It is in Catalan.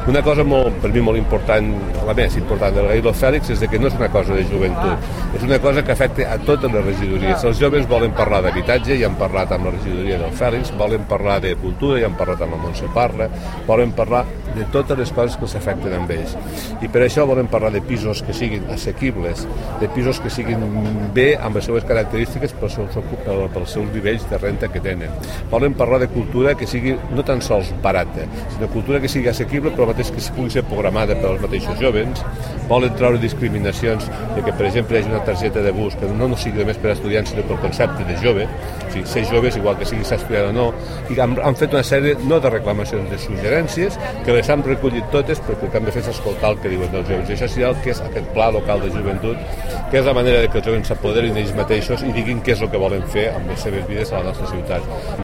Una cosa per mi molt important, la més important del Gailo Fèlix, és que no és una cosa de joventut, és una cosa que afecta a totes les regidories. Els joves volen parlar d'habitatge, i han parlat amb la regidoria del Fèlix, volen parlar de cultura, i han parlat amb la Montse Parla, volen parlar de totes les coses que els afecten amb ells. I per això volen parlar de pisos que siguin assequibles, de pisos que siguin bé amb les seves característiques pels seus nivells de renta que tenen. Volen parlar de cultura que sigui no tan sols barata, sinó cultura que sigui assequible, però mateix que pugui ser programada per als mateixos joves. Volen treure discriminacions de que, per exemple, hi hagi una targeta de bus que no sigui només per a estudiants, sinó pel concepte de jove, o sigui, ser joves, igual que sigui estudiant o no, i han fet una sèrie, no de reclamacions, de suggerències, que les han recollit totes, perquè el que han de fer és escoltar el que diuen els joves. I això serà el que és aquest pla local de joventut, que és la manera que els joves s'apoderin ells mateixos i diguin què és el que volen fer amb les seves vides a la nostra ciutat.